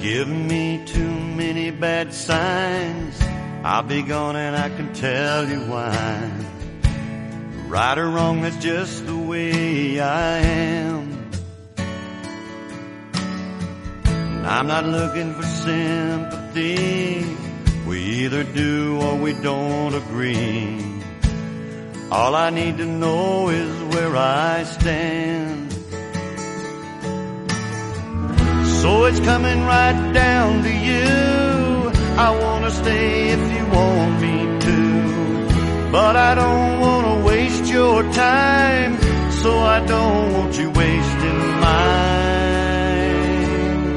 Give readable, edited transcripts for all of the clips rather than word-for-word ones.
Give me too many bad signs, I'll be gone and I can tell you why. Right or wrong, that's just the way I am. I'm not looking for sympathy. We either do or we don't agree. All I need to know is where I stand. So it's coming right down to you. I wanna stay if you want me to, but I don't wanna waste your time, so I don't want you wasting mine.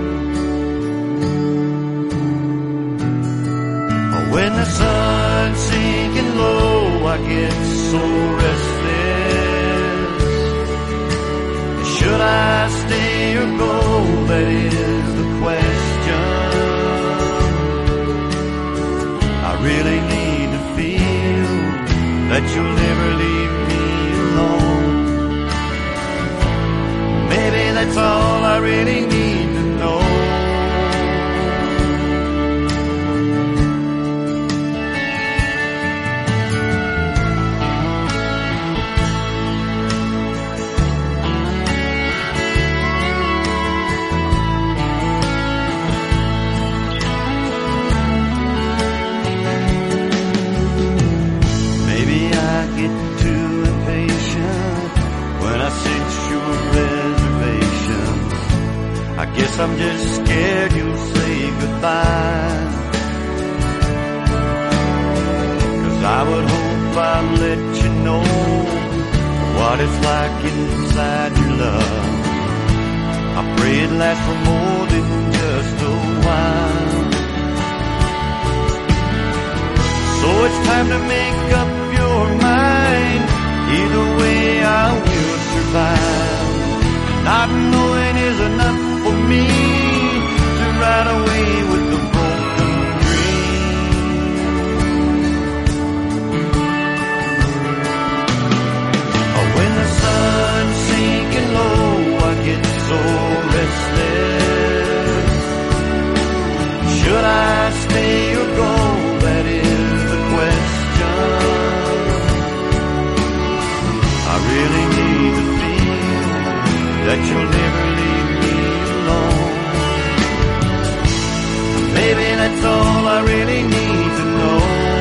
When the sun's sinking low, I get so restless. Should I stay or go? That is the question. I really need to feel that you'll never leave me alone. Maybe that's all I really need to know. Guess I'm just scared you'll say goodbye. 'Cause I would hope I'd let you know what it's like inside your love. I pray it lasts for more than just a while. So it's time to make up your mind. Either way I will survive. Not knowing is enough for me to ride away with the broken dream. When the sun's sinking low, I get so restless. Should I stay or go? That is the question. I really need to feel that you'll never leave me alone. Maybe that's all I really need to know.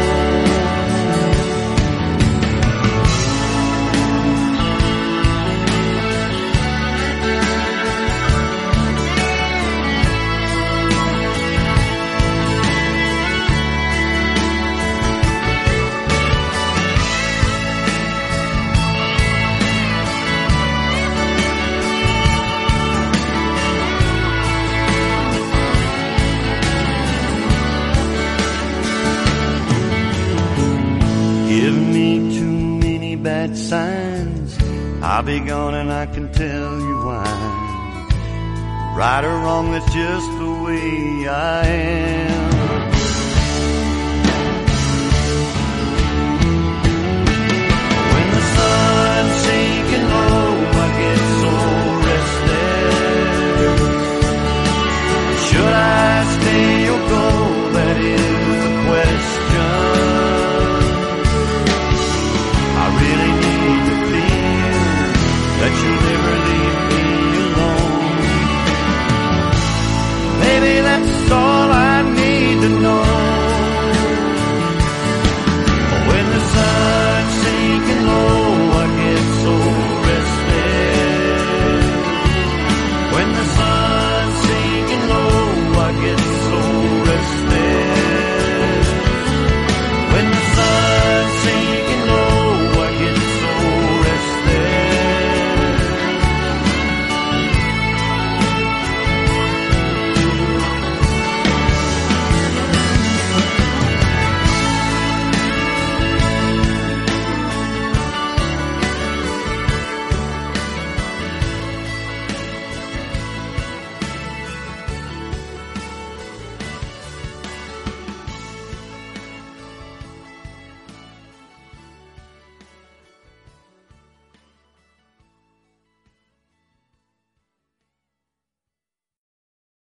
Give me too many bad signs, I'll be gone and I can tell you why. Right or wrong, that's just the way I am. When the sun's sinking low, I get so